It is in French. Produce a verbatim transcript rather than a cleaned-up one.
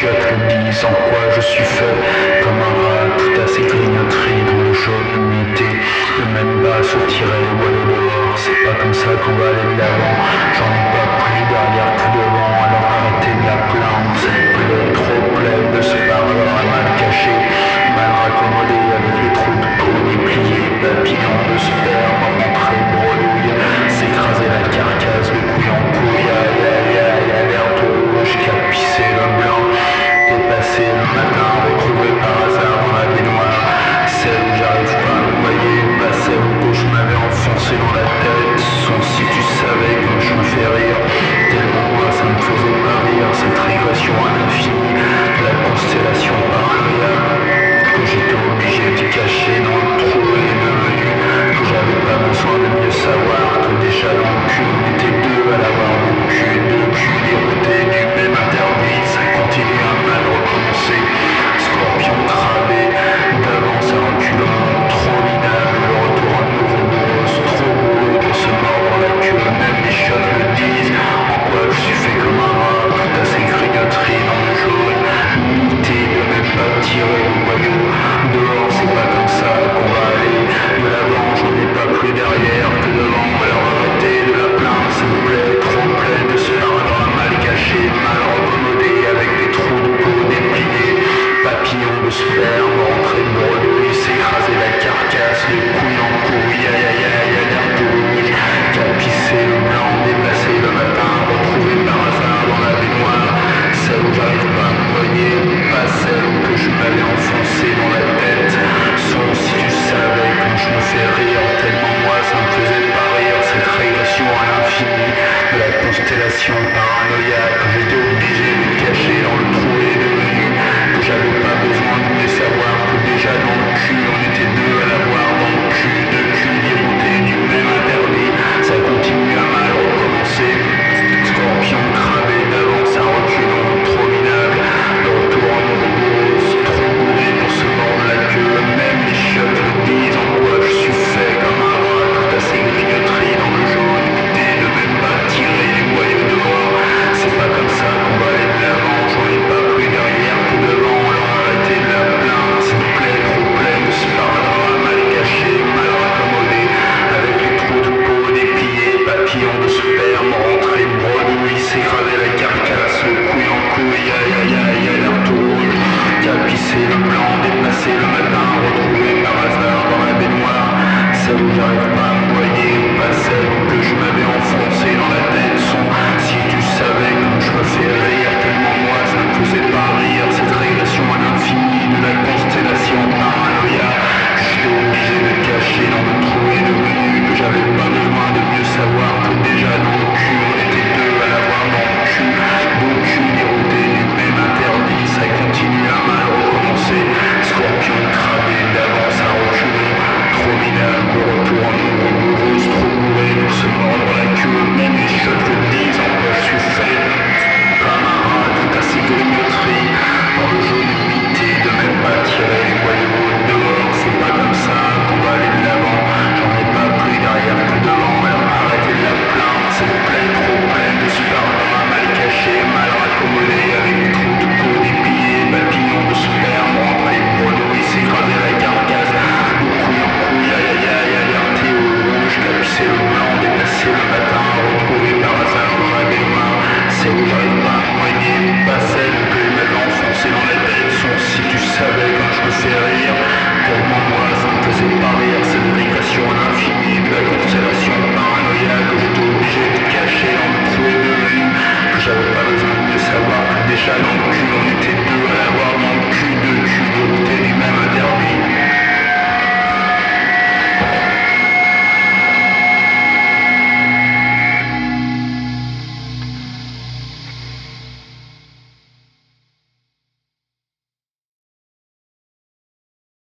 chiottes le disent en quoi je suis fait. Comme un rat, tout à ses grignoteries dans le jaune unité. Le même bas se tirer les boyaux dehors. C'est pas comme ça qu'on va aller de l'avant. J'en ai pas pris derrière tout devant. Alors arrêtez de la plaindre. Cette plaie trop pleine de ce parleur à mal caché, mal raccommodé avec les trous de peau dépliés, papillons de sperme rentrés bredouille, s'écraser la carcasse de couille en couille, aïe aïe aïe, alerte rouge qui a pissé le blanc, dépassé le matin, retrouvé par hasard dans la baignoire, celle où j'arrive pas à me noyer, pas celle où je m'avais enfoncé dans la tête, son si tu savais comme je me fais rire, tellement moi ça me faisait pas rire, cette régression à l'infini, la constellation paranoïaque, que j'étais obligé de cacher dans le trou et devenu, que j'avais pas besoin de mieux savoir, que déjà dans le cul on était deux à l'avoir vécu, deux culs déroutés du même interdit, ça continue à mal recommencer, scorpion cravé, d'avance à reculant, trop minable, le retour à nouveau brosse, trop bourré de se mordre la queue, même les chiottes le disent, en quoi je suis fait comme un rat, tout à ces grignoteries dans le jaune, limité de même pas tirer le boyau, dehors c'est pas comme ça qu'on va aller, de l'avant j'en ai pas plus derrière que devant, alors arrêtez de la plaindre, s'il vous plaît, trop pleine de ce paragraphe mal caché, mal recommodé, avec des trous de peau dépliés, papillons de sperme, rentrés de bredouille, s'écraser la carcasse, les couilles en couille, aïe aïe aïe, alerte rouge, qui a pissé le blanc, déplacé le matin, retrouvé par hasard dans la baignoire, celle où j'arrive pas à me noyer, pas celle que je m'avais enfoncé dans la tête, sauf si tu savais comme je me fais rire, tellement moi ça me faisait pas rire, cette régression à l'infini, de la constellation paranoïaque, que j'étais obligé de cacher dans le trou et devenu, que j'avais pas besoin de mieux savoir, que déjà dans le cul on était deux à l'avoir dans le cul, deux culs déroutés du même interdit, ça continue à mal recommencer, scorpion cravé d'avance à reculons, trop minable, le retour en grosse, trop bourré pour se mordre la queue, même les chiottes le disent en quoi je suis fait comme un rat, tout à ces grignoteries dans le jaune, l'idée de même pas tirer les boyaux dehors, c'est pas comme ça qu'on va aller de l'avant, j'en ai pas plus derrière que devant, alors arrêtez de la plaindre, s'il vous plaît, trop pleine de ce paragraphe mal caché, mal raccommodé, avec les trous de peau dépliés, papillons de sperme, rentrés bredouille, s'écraser la carcasse, le couille en couille, aïe aïe aïe, alerte rouge, qui a pissé le blanc, déplacé le matin, retrouvé par hasard dans la baignoire, celle où j'arrive